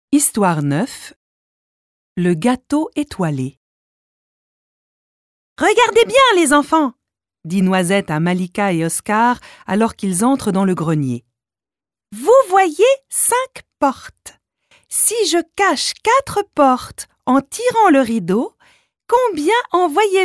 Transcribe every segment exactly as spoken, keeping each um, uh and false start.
Histoire neuf. Le gâteau étoilé. « Regardez bien, les enfants !» dit Noisette à Malika et Oscar alors qu'ils entrent dans le grenier. « Vous voyez cinq portes. Si je cache quatre portes en tirant le rideau, combien en voyez-vous ?»«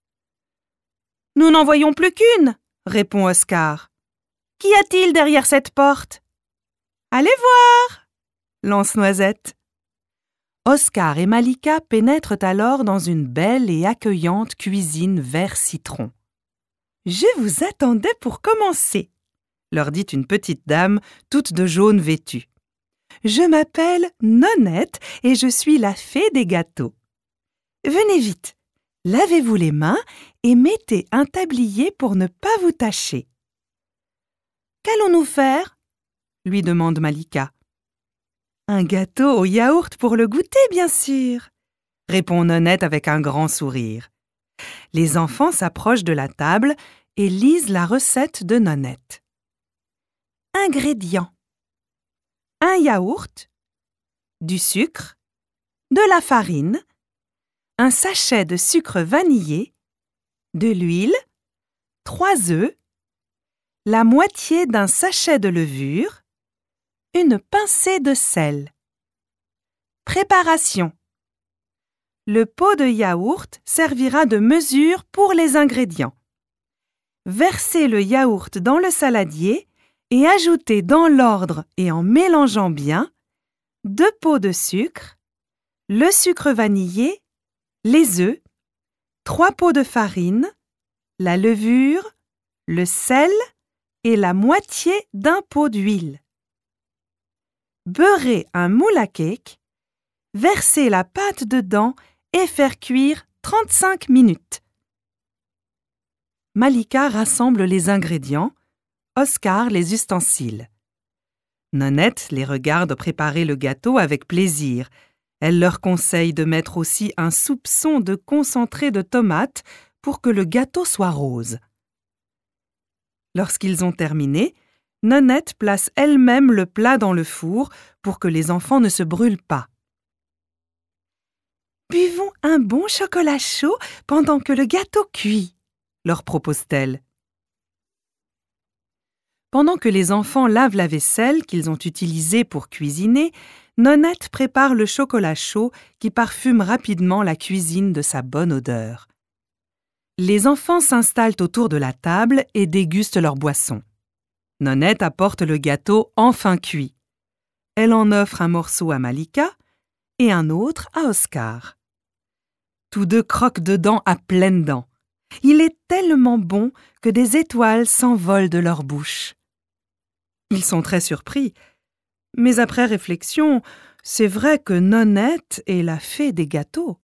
Nous n'en voyons plus qu'une, » répond Oscar. « Qu'y a-t-il derrière cette porte ?»« Allez voir !» lance Noisette. Oscar et Malika pénètrent alors dans une belle et accueillante cuisine vert citron. « Je vous attendais pour commencer, » leur dit une petite dame toute de jaune vêtue. « Je m'appelle Nonette et je suis la fée des gâteaux. Venez vite, lavez-vous les mains et mettez un tablier pour ne pas vous tacher. »« Qu'allons-nous faire ?» lui demande Malika. « Un gâteau au yaourt pour le goûter, bien sûr !» répond Nonette avec un grand sourire. Les enfants s'approchent de la table et lisent la recette de Nonette. Ingrédients: un yaourt, du sucre, de la farine, un sachet de sucre vanillé, de l'huile, trois œufs, la moitié d'un sachet de levure, une pincée de sel. Préparation: le pot de yaourt servira de mesure pour les ingrédients. Versez le yaourt dans le saladier et ajoutez dans l'ordre et en mélangeant bien deux pots de sucre, le sucre vanillé, les œufs, trois pots de farine, la levure, le sel et la moitié d'un pot d'huile. Beurrez un moule à cake, versez la pâte dedans et faire cuire trente-cinq minutes. Malika rassemble les ingrédients, Oscar les ustensiles. Nonette les regarde préparer le gâteau avec plaisir. Elle leur conseille de mettre aussi un soupçon de concentré de tomate pour que le gâteau soit rose. Lorsqu'ils ont terminé, Nonette place elle-même le plat dans le four pour que les enfants ne se brûlent pas. « Buvons un bon chocolat chaud pendant que le gâteau cuit », leur propose-t-elle. Pendant que les enfants lavent la vaisselle qu'ils ont utilisée pour cuisiner, Nonette prépare le chocolat chaud qui parfume rapidement la cuisine de sa bonne odeur. Les enfants s'installent autour de la table et dégustent leur boisson. Nonette apporte le gâteau enfin cuit. Elle en offre un morceau à Malika et un autre à Oscar. Tous deux croquent dedans à pleines dents. Il est tellement bon que des étoiles s'envolent de leur bouche. Ils sont très surpris, mais après réflexion, c'est vrai que Nonette est la fée des gâteaux.